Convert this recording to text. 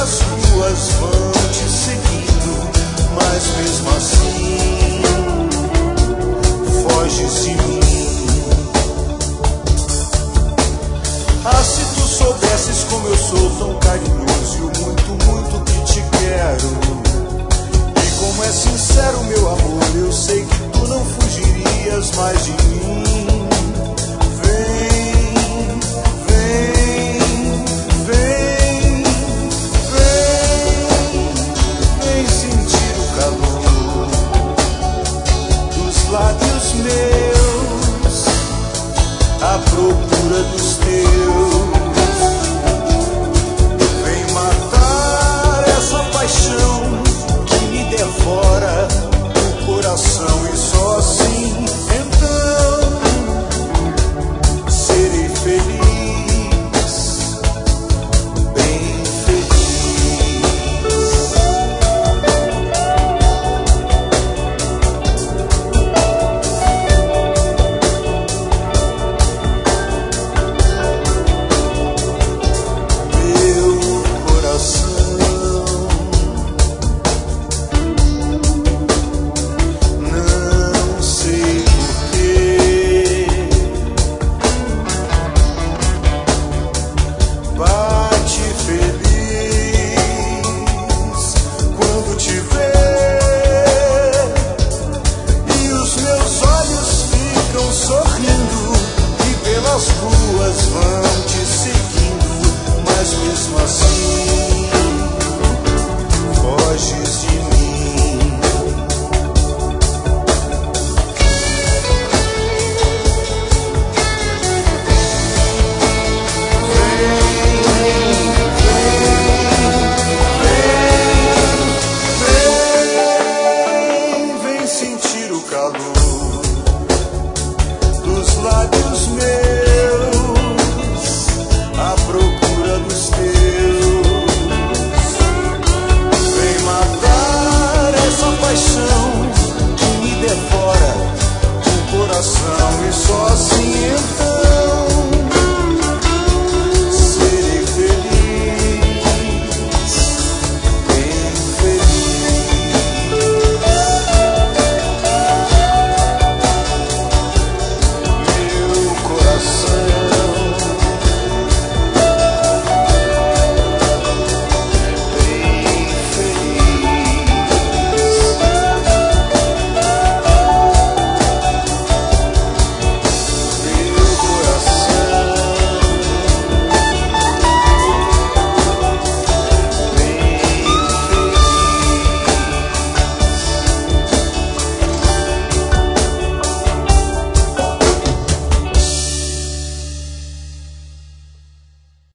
as ruas vão te seguindo, mas mesmo assim foges de mim. Ah, se tu soubesses como eu sou tão carinhoso e o muito, muito que te quero. Como é sincero meu amor, eu sei que tu não fugirias mais de mim.